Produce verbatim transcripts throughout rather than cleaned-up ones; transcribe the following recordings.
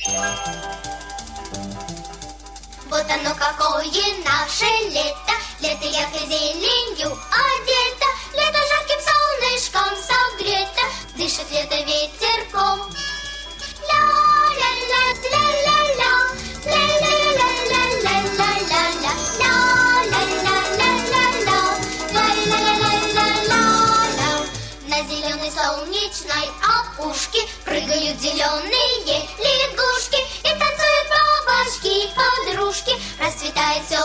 Вот оно какое наше лето, лето яркой зеленью одето, лето жарким солнышком согрето, дышит лето ветерком. Ля-ля-ля-ля-ля-ля, ля-ля-ля-ля-ля-ля-ля-ля, ля-ля-ля-ля-ля-ля, ля-ля-ля-ля-ля-ля. На зеленой солнечной опушке прыгают зеленые лягушки и танцуют бабочки-подружки, расцветает все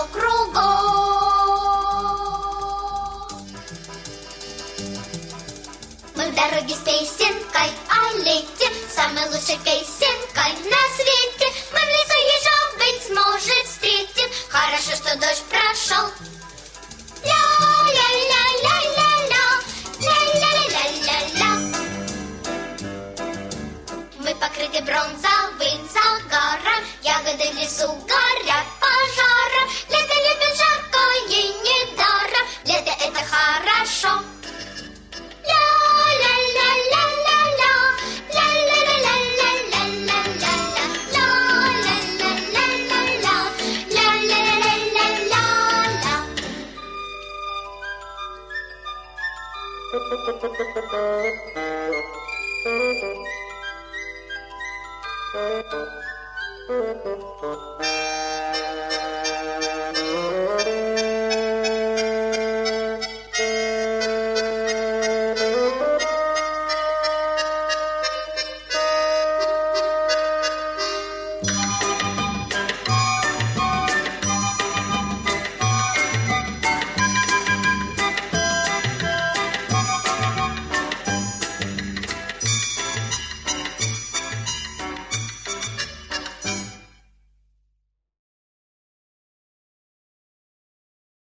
кругом. Мы в дороге с песенкой о лете, самой лучшей песенкой на свете. Мы в лесу еще, быть может, встретим, хорошо, что дождь прошел. Ля-ля-ля-ля-ля-ля, ля-ля-ля-ля-ля-ля. Мы покрыты бронзовым загаром, ягоды в лесу горят пожаром. Лето любит жаркое недаром, лето это хорошо. Ля-ля-ля-ля-ля-ля, ля-ля-ля-ля-ля-ля-ля-ля, ля-ля-ля-ля-ля-ля, ля-ля-ля-ля-ля-ля.